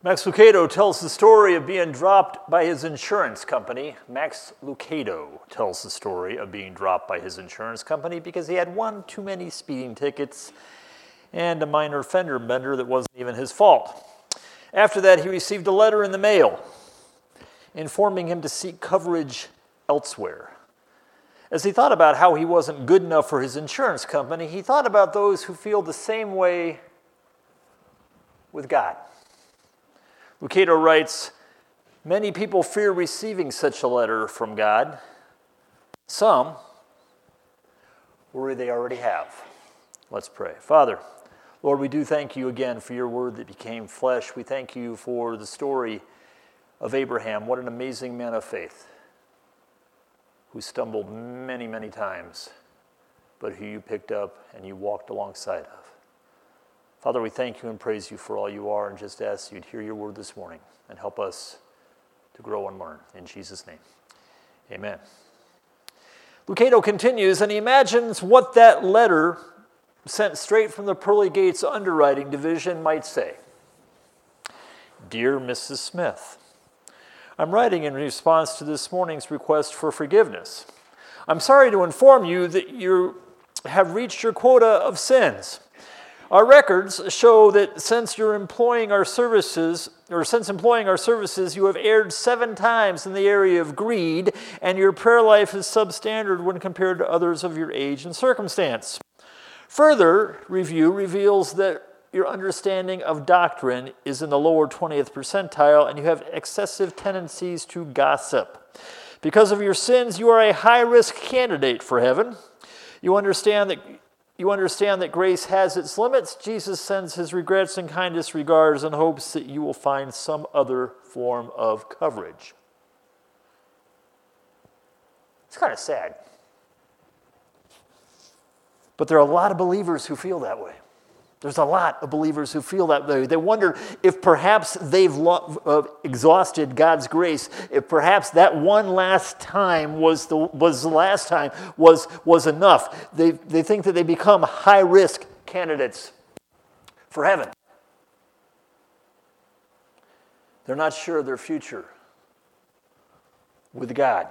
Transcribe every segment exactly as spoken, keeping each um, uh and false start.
Max Lucado tells the story of being dropped by his insurance company. Max Lucado tells the story of being dropped by his insurance company because he had one too many speeding tickets and a minor fender bender that wasn't even his fault. After that, he received a letter in the mail informing him to seek coverage elsewhere. As he thought about how he wasn't good enough for his insurance company, he thought about those who feel the same way with God. Lucado writes, many people fear receiving such a letter from God. Some worry they already have. Let's pray. Father, Lord, we do thank you again for your word that became flesh. We thank you for the story of Abraham. What an amazing man of faith who stumbled many, many times, but who you picked up and you walked alongside of. Father, we thank you and praise you for all you are and just ask you to hear your word this morning and help us to grow and learn. In Jesus' name, amen. Lucado continues, and he imagines what that letter sent straight from the Pearly Gates underwriting division might say. Dear Missus Smith, I'm writing in response to this morning's request for forgiveness. I'm sorry to inform you that you have reached your quota of sins. Our records show that since you're employing our services, or since employing our services, you have erred seven times in the area of greed, and your prayer life is substandard when compared to others of your age and circumstance. Further review reveals that your understanding of doctrine is in the lower twentieth percentile, and you have excessive tendencies to gossip. Because of your sins, you are a high-risk candidate for heaven. You understand that You understand that grace has its limits. Jesus sends his regrets and kindest regards and hopes that you will find some other form of coverage. It's kind of sad. But there are a lot of believers who feel that way. There's a lot of believers who feel that way. They wonder if perhaps they've lo- uh, exhausted God's grace, if perhaps that one last time was the was the last time was was enough. They they think that they become high-risk candidates for heaven. They're not sure of their future with God.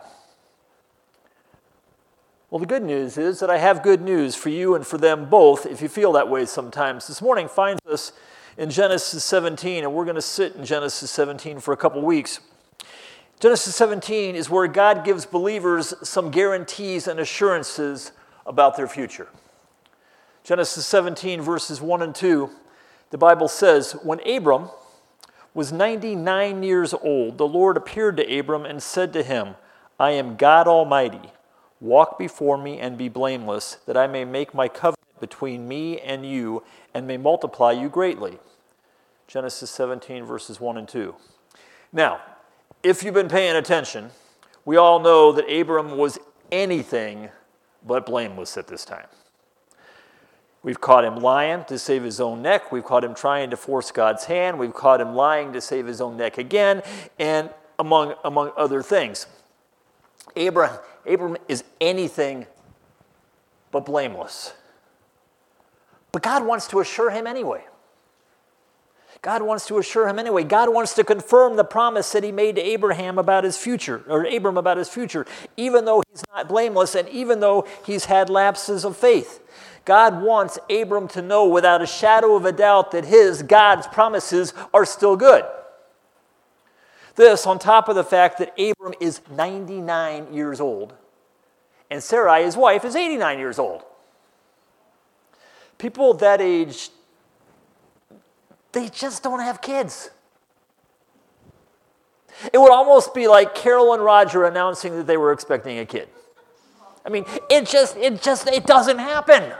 Well, the good news is that I have good news for you and for them both if you feel that way sometimes. This morning finds us in Genesis seventeen, and we're going to sit in Genesis seventeen for a couple weeks. Genesis seventeen is where God gives believers some guarantees and assurances about their future. Genesis seventeen, verses one and two, the Bible says, when Abram was ninety-nine years old, the Lord appeared to Abram and said to him, I am God Almighty. Walk before me and be blameless, that I may make my covenant between me and you and may multiply you greatly. Genesis seventeen, verses one and two. Now, if you've been paying attention, we all know that Abram was anything but blameless at this time. We've caught him lying to save his own neck. We've caught him trying to force God's hand. We've caught him lying to save his own neck again, and among, among other things. Abram, Abram is anything but blameless. But God wants to assure him anyway. God wants to assure him anyway. God wants to confirm the promise that he made to Abraham about his future, or Abram about his future, even though he's not blameless and even though he's had lapses of faith. God wants Abram to know without a shadow of a doubt that his, God's promises are still good. This on top of the fact that Abram is ninety-nine years old and Sarai, his wife, is eighty-nine years old. People of that age, they just don't have kids. It would almost be like Carol and Roger announcing that they were expecting a kid. I mean, it just, it just, it doesn't happen.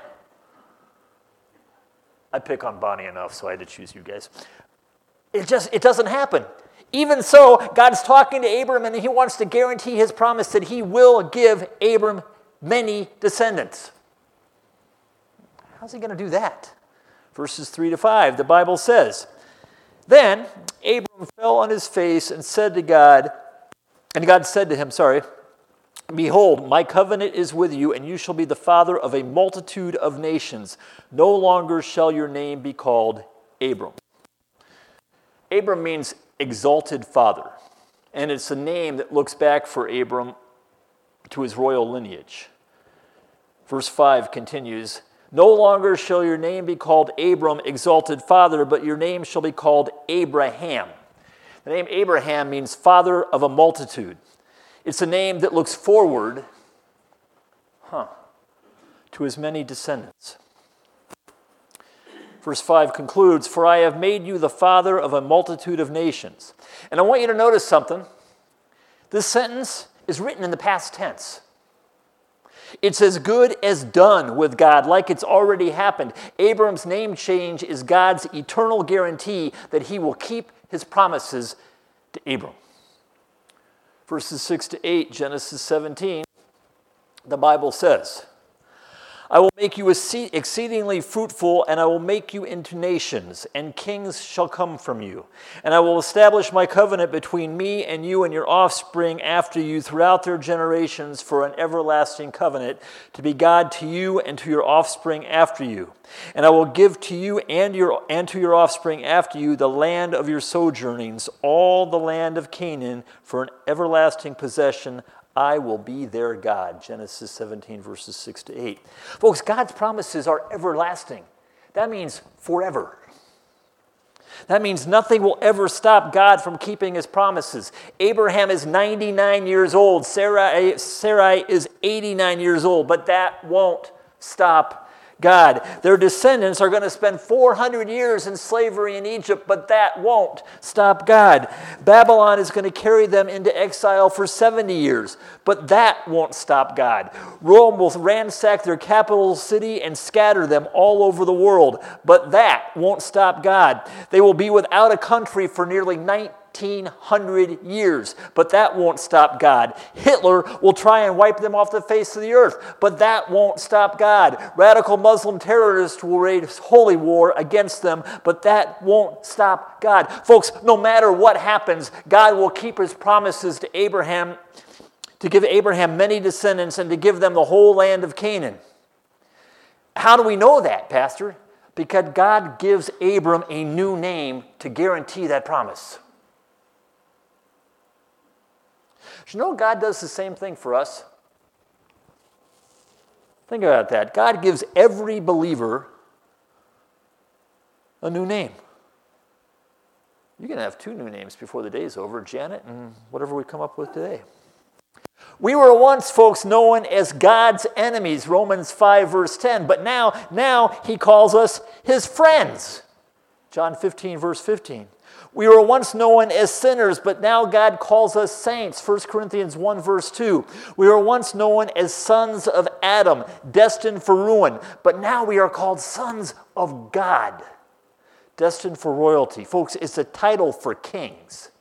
I pick on Bonnie enough, so I had to choose you guys. It just, it doesn't happen. Even so, God's talking to Abram, and he wants to guarantee his promise that he will give Abram many descendants. How's he going to do that? Verses three to five, the Bible says, Then Abram fell on his face and said to God, and God said to him, sorry, Behold, my covenant is with you, and you shall be the father of a multitude of nations. No longer shall your name be called Abram. Abram means exalted father, and it's a name that looks back for Abram to his royal lineage. Verse five continues, "No longer shall your name be called Abram, exalted father, but your name shall be called Abraham." The name Abraham means father of a multitude. It's a name that looks forward, huh, to his many descendants. Verse five concludes, "For I have made you the father of a multitude of nations." And I want you to notice something. This sentence is written in the past tense. It's as good as done with God, like it's already happened. Abram's name change is God's eternal guarantee that he will keep his promises to Abram. Verses six to eight, Genesis seventeen, the Bible says, "I will make you exceedingly fruitful, and I will make you into nations, and kings shall come from you. And I will establish my covenant between me and you and your offspring after you throughout their generations for an everlasting covenant, to be God to you and to your offspring after you. And I will give to you and your and to your offspring after you the land of your sojournings, all the land of Canaan, for an everlasting possession. I will be their God." Genesis seventeen, verses six to eight. Folks, God's promises are everlasting. That means forever. That means nothing will ever stop God from keeping his promises. Abraham is ninety-nine years old. Sarai, Sarai is eighty-nine years old, but that won't stop God. Their descendants are going to spend four hundred years in slavery in Egypt, but that won't stop God. Babylon is going to carry them into exile for seventy years, but that won't stop God. Rome will ransack their capital city and scatter them all over the world, but that won't stop God. They will be without a country for nearly nineteen hundred years, but that won't stop God. Hitler will try and wipe them off the face of the earth, but that won't stop God. Radical Muslim terrorists will wage holy war against them, but that won't stop God. Folks, no matter what happens, God will keep his promises to Abraham, to give Abraham many descendants and to give them the whole land of Canaan. How do we know that, Pastor? Because God gives Abram a new name to guarantee that promise. You know God does the same thing for us? Think about that. God gives every believer a new name. You can have two new names before the day's over, Janet and whatever we come up with today. We were once, folks, known as God's enemies, Romans five, verse ten, but now, now he calls us his friends, John fifteen, verse fifteen. We were once known as sinners, but now God calls us saints. First Corinthians one, verse two. We were once known as sons of Adam, destined for ruin, but now we are called sons of God, destined for royalty. Folks, it's a title for kings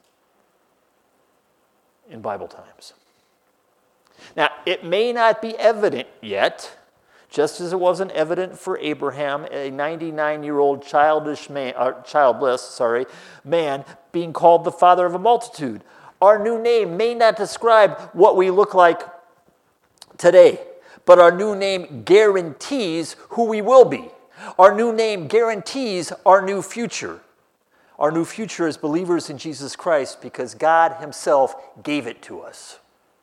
in Bible times. Now, it may not be evident yet, just as it wasn't evident for Abraham, a ninety-nine-year-old childish man, or childless, sorry, man being called the father of a multitude. Our new name may not describe what we look like today, but our new name guarantees who we will be. Our new name guarantees our new future. Our new future as believers in Jesus Christ because God himself gave it to us.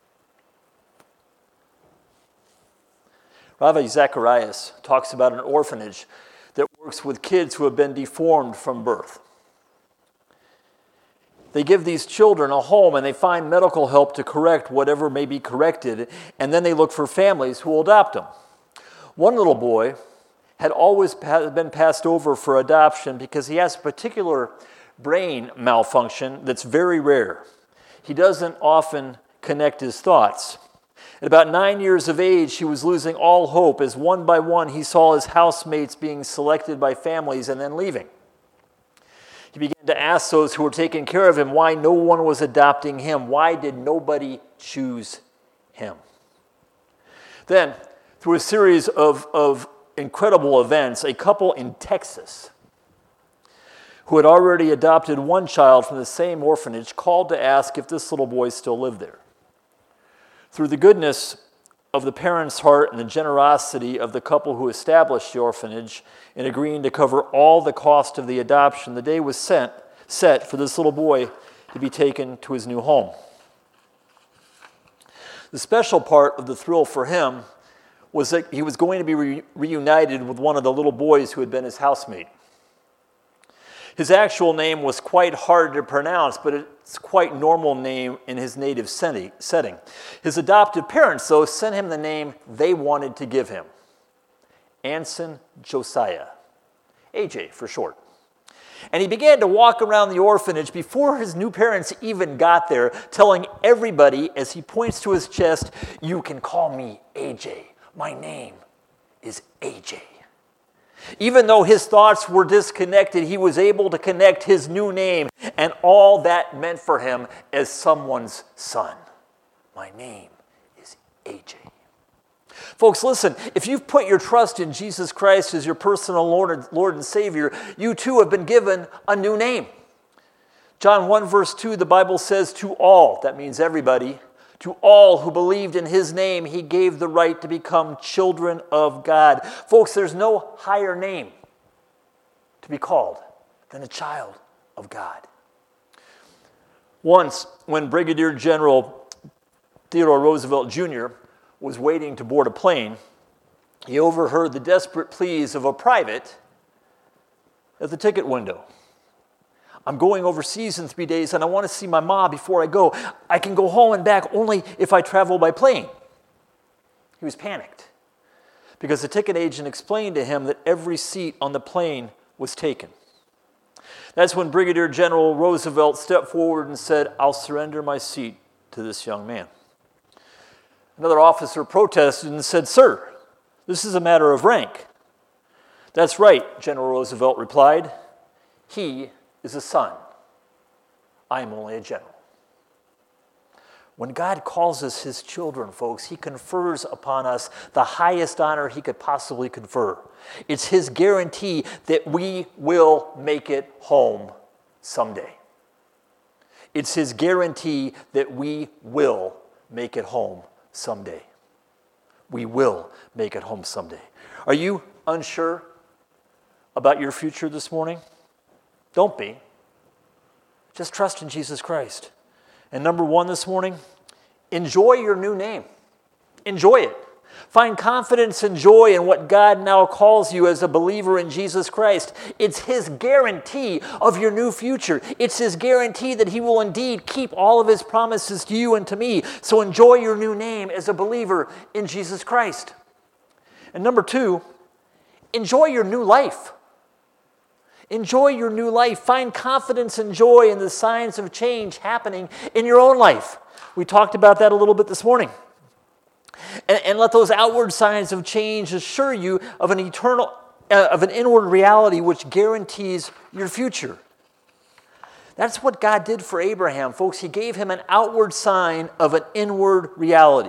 Ravi Zacharias talks about an orphanage that works with kids who have been deformed from birth. They give these children a home and they find medical help to correct whatever may be corrected, and then they look for families who will adopt them. One little boy had always been passed over for adoption because he has a particular brain malfunction that's very rare. He doesn't often connect his thoughts. At about nine years of age, he was losing all hope as one by one he saw his housemates being selected by families and then leaving. He began to ask those who were taking care of him why no one was adopting him. Why did nobody choose him? Then, through a series of, of incredible events, a couple in Texas who had already adopted one child from the same orphanage called to ask if this little boy still lived there. Through the goodness of the parents' heart and the generosity of the couple who established the orphanage in agreeing to cover all the cost of the adoption, the day was set set for this little boy to be taken to his new home. The special part of the thrill for him was that he was going to be re- reunited with one of the little boys who had been his housemate. His actual name was quite hard to pronounce, but it's quite normal name in his native setting. His adoptive parents, though, sent him the name they wanted to give him, Anson Josiah, A J for short. And he began to walk around the orphanage before his new parents even got there, telling everybody as he points to his chest, "You can call me A J. My name is A J." Even though his thoughts were disconnected, he was able to connect his new name and all that meant for him as someone's son. My name is A J. Folks, listen, if you've put your trust in Jesus Christ as your personal Lord, Lord and Savior, you too have been given a new name. John one verse two, the Bible says, "To all," that means everybody, "to all who believed in his name, he gave the right to become children of God." Folks, there's no higher name to be called than a child of God. Once, when Brigadier General Theodore Roosevelt Junior was waiting to board a plane, he overheard the desperate pleas of a private at the ticket window. "I'm going overseas in three days and I want to see my mom before I go. I can go home and back only if I travel by plane." He was panicked because the ticket agent explained to him that every seat on the plane was taken. That's when Brigadier General Roosevelt stepped forward and said, "I'll surrender my seat to this young man." Another officer protested and said, "Sir, this is a matter of rank." "That's right," General Roosevelt replied. "He is a son. I am only a general." When God calls us his children, folks, he confers upon us the highest honor he could possibly confer. It's his guarantee that we will make it home someday. It's his guarantee that we will make it home someday. We will make it home someday. Are you unsure about your future this morning? Don't be. Just trust in Jesus Christ. And number one this morning, enjoy your new name. Enjoy it. Find confidence and joy in what God now calls you as a believer in Jesus Christ. It's his guarantee of your new future. It's his guarantee that he will indeed keep all of his promises to you and to me. So enjoy your new name as a believer in Jesus Christ. And number two, enjoy your new life. Enjoy your new life. Find confidence and joy in the signs of change happening in your own life. We talked about that a little bit this morning. And, and let those outward signs of change assure you of an eternal, uh, of an inward reality which guarantees your future. That's what God did for Abraham, folks. He gave him an outward sign of an inward reality.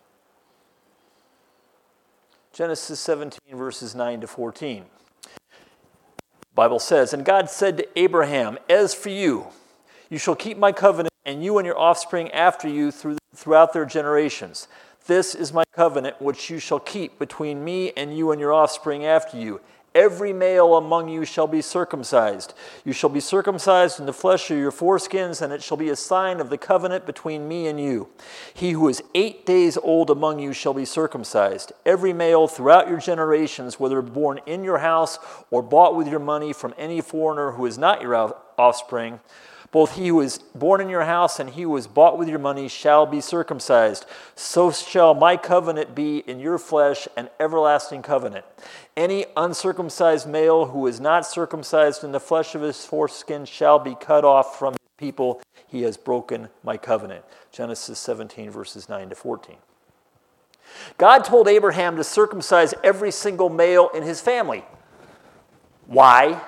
Genesis seventeen, verses nine to fourteen. The Bible says, "And God said to Abraham, as for you, you shall keep my covenant, and you and your offspring after you through, throughout their generations. This is my covenant which you shall keep between me and you and your offspring after you. Every male among you shall be circumcised. You shall be circumcised in the flesh of your foreskins, and it shall be a sign of the covenant between me and you. He who is eight days old among you shall be circumcised. Every male throughout your generations, whether born in your house or bought with your money from any foreigner who is not your offspring, both he who is born in your house and he who is bought with your money shall be circumcised. So shall my covenant be in your flesh, an everlasting covenant. Any uncircumcised male who is not circumcised in the flesh of his foreskin shall be cut off from his people. He has broken my covenant." Genesis seventeen, verses nine to fourteen. God told Abraham to circumcise every single male in his family. Why?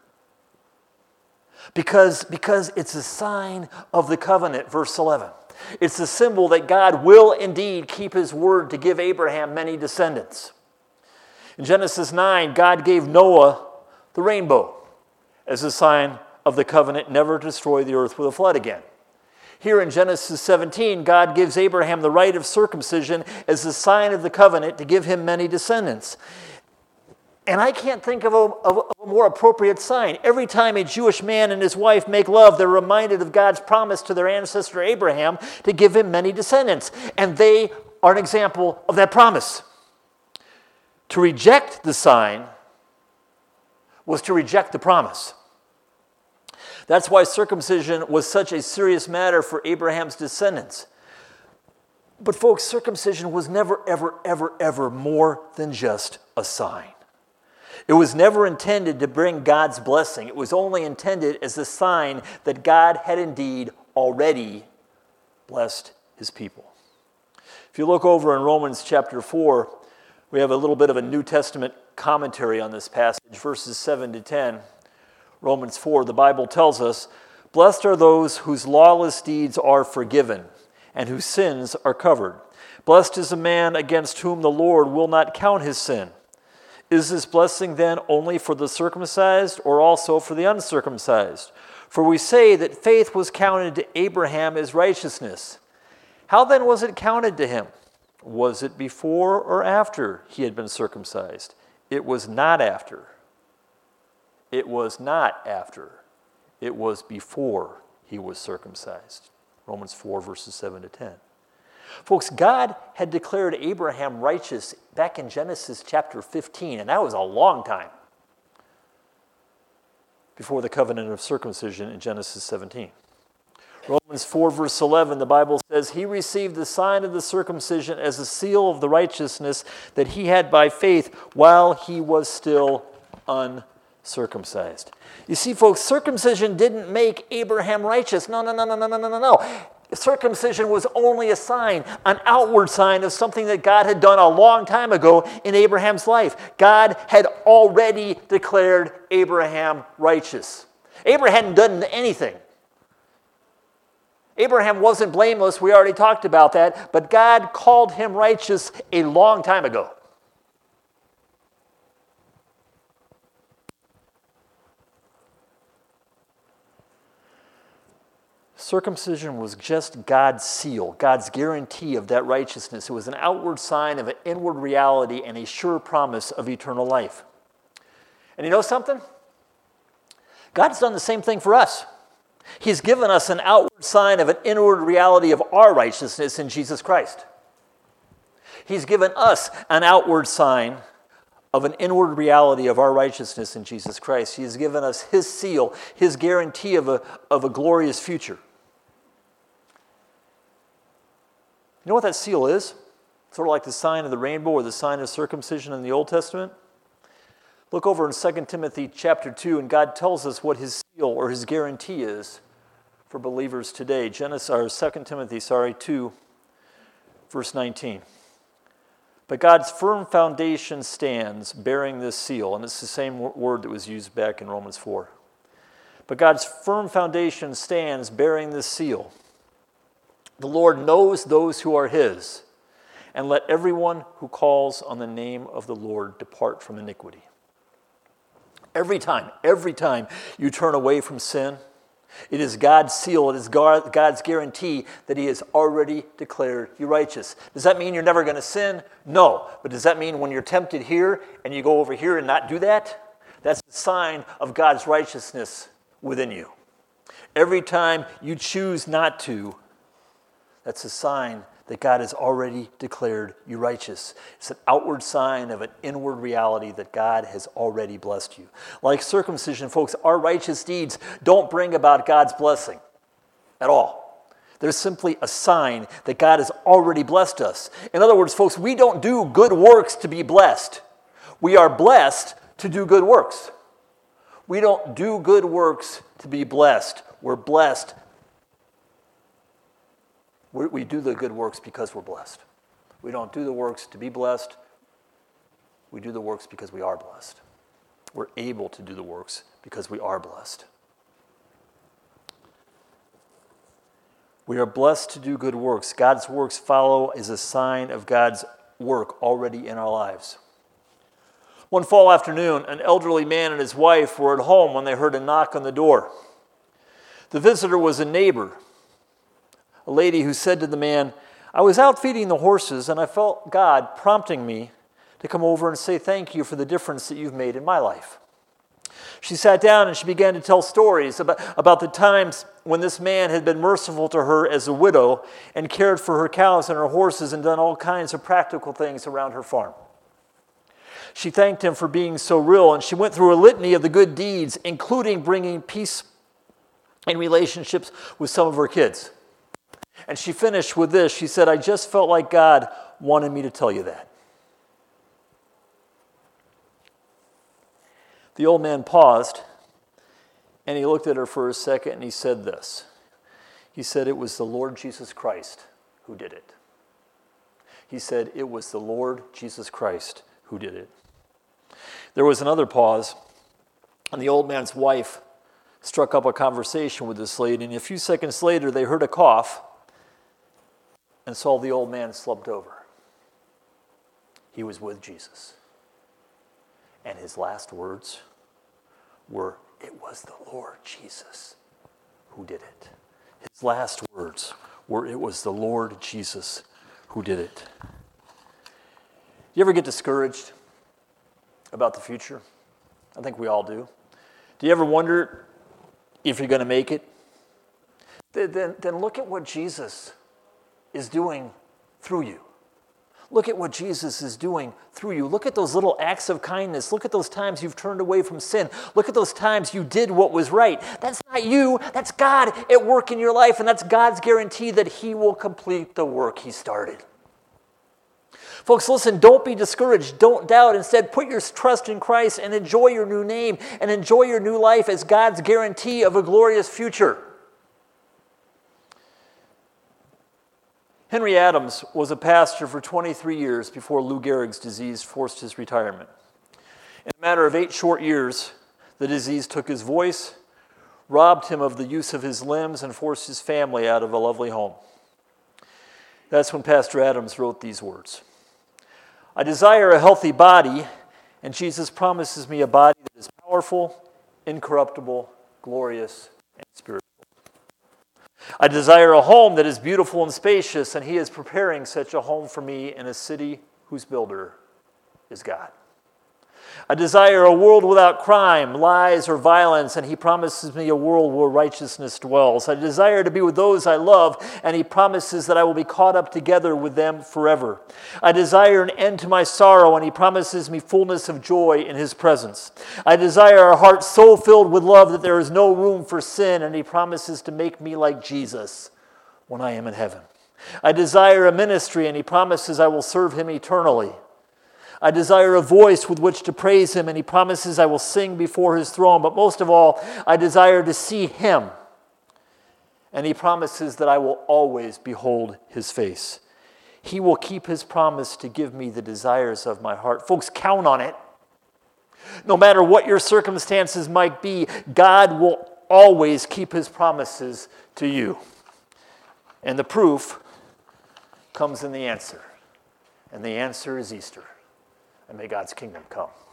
Because, because it's a sign of the covenant, verse eleven. It's a symbol that God will indeed keep his word to give Abraham many descendants. In Genesis nine, God gave Noah the rainbow as a sign of the covenant never to destroy the earth with a flood again. Here in Genesis seventeen, God gives Abraham the rite of circumcision as a sign of the covenant to give him many descendants. And I can't think of a, of a more appropriate sign. Every time a Jewish man and his wife make love, they're reminded of God's promise to their ancestor Abraham to give him many descendants. And they are an example of that promise. To reject the sign was to reject the promise. That's why circumcision was such a serious matter for Abraham's descendants. But folks, circumcision was never, ever, ever, ever more than just a sign. It was never intended to bring God's blessing. It was only intended as a sign that God had indeed already blessed his people. If you look over in Romans chapter four, we have a little bit of a New Testament commentary on this passage, verses seven to ten. Romans four, the Bible tells us, "Blessed are those whose lawless deeds are forgiven and whose sins are covered. Blessed is a man against whom the Lord will not count his sin. Is this blessing then only for the circumcised or also for the uncircumcised? For we say that faith was counted to Abraham as righteousness. How then was it counted to him? Was it before or after he had been circumcised? It was not after. It was not after. It was before he was circumcised." Romans four, verses seven to ten. Folks, God had declared Abraham righteous back in Genesis chapter fifteen, and that was a long time before the covenant of circumcision in Genesis seventeen. Romans four, verse eleven, the Bible says, "He received the sign of the circumcision as a seal of the righteousness that he had by faith while he was still uncircumcised." You see, folks, circumcision didn't make Abraham righteous. No, no, no, no, no, no, no, no, no. Circumcision was only a sign, an outward sign of something that God had done a long time ago in Abraham's life. God had already declared Abraham righteous. Abraham hadn't done anything. Abraham wasn't blameless, we already talked about that, but God called him righteous a long time ago. Circumcision was just God's seal, God's guarantee of that righteousness. It was an outward sign of an inward reality and a sure promise of eternal life. And you know something? God's done the same thing for us. He's given us an outward sign of an inward reality of our righteousness in Jesus Christ. He's given us an outward sign of an inward reality of our righteousness in Jesus Christ. He has given us his seal, his guarantee of a, of a glorious future. You know what that seal is? Sort of like the sign of the rainbow or the sign of circumcision in the Old Testament. Look over in Second Timothy chapter two, and God tells us what his seal or his guarantee is for believers today. Genesis, or Second Timothy, sorry, two, verse nineteen. "But God's firm foundation stands bearing this seal," and it's the same word that was used back in Romans four. "But God's firm foundation stands bearing this seal. The Lord knows those who are his, and let everyone who calls on the name of the Lord depart from iniquity." Every time, every time you turn away from sin, it is God's seal, it is God's guarantee that he has already declared you righteous. Does that mean you're never going to sin? No. But does that mean when you're tempted here and you go over here and not do that? That's a sign of God's righteousness within you. Every time you choose not to, that's a sign that God has already declared you righteous. It's an outward sign of an inward reality that God has already blessed you. Like circumcision, folks, our righteous deeds don't bring about God's blessing at all. They're simply a sign that God has already blessed us. In other words, folks, we don't do good works to be blessed. We are blessed to do good works. We don't do good works to be blessed. We're blessed. We do the good works because we're blessed. We don't do the works to be blessed. We do the works because we are blessed. We're able to do the works because we are blessed. We are blessed to do good works. God's works follow as a sign of God's work already in our lives. One fall afternoon, an elderly man and his wife were at home when they heard a knock on the door. The visitor was a neighbor, a lady who said to the man, "I was out feeding the horses and I felt God prompting me to come over and say thank you for the difference that you've made in my life. She sat down and she began to tell stories about, about the times when this man had been merciful to her as a widow and cared for her cows and her horses and done all kinds of practical things around her farm. She thanked him for being so real, and she went through a litany of the good deeds, including bringing peace in relationships with some of her kids. And she finished with this. She said, I just felt like God wanted me to tell you that. The old man paused, and he looked at her for a second, and he said this. He said, it was the Lord Jesus Christ who did it. He said, it was the Lord Jesus Christ who did it. There was another pause, and the old man's wife struck up a conversation with this lady, and a few seconds later, they heard a cough and saw the old man slumped over. He was with Jesus. And his last words were, it was the Lord Jesus who did it. His last words were, it was the Lord Jesus who did it. You ever get discouraged about the future? I think we all do. Do you ever wonder if you're going to make it? Then, then look at what Jesus is doing through you. Look at what Jesus is doing through you. Look at those little acts of kindness. Look at those times you've turned away from sin. Look at those times you did what was right. That's not you. That's God at work in your life, and that's God's guarantee that he will complete the work he started. Folks, listen, don't be discouraged. Don't doubt. Instead, put your trust in Christ and enjoy your new name and enjoy your new life as God's guarantee of a glorious future. Henry Adams was a pastor for twenty-three years before Lou Gehrig's disease forced his retirement. In a matter of eight short years, the disease took his voice, robbed him of the use of his limbs, and forced his family out of a lovely home. That's when Pastor Adams wrote these words. I desire a healthy body, and Jesus promises me a body that is powerful, incorruptible, glorious, and spiritual. I desire a home that is beautiful and spacious, and he is preparing such a home for me in a city whose builder is God. I desire a world without crime, lies, or violence, and he promises me a world where righteousness dwells. I desire to be with those I love, and he promises that I will be caught up together with them forever. I desire an end to my sorrow, and he promises me fullness of joy in his presence. I desire a heart so filled with love that there is no room for sin, and he promises to make me like Jesus when I am in heaven. I desire a ministry, and he promises I will serve him eternally. I desire a voice with which to praise him, and he promises I will sing before his throne. But most of all, I desire to see him, and he promises that I will always behold his face. He will keep his promise to give me the desires of my heart. Folks, count on it. No matter what your circumstances might be, God will always keep his promises to you. And the proof comes in the answer. And the answer is Easter. And may God's kingdom come.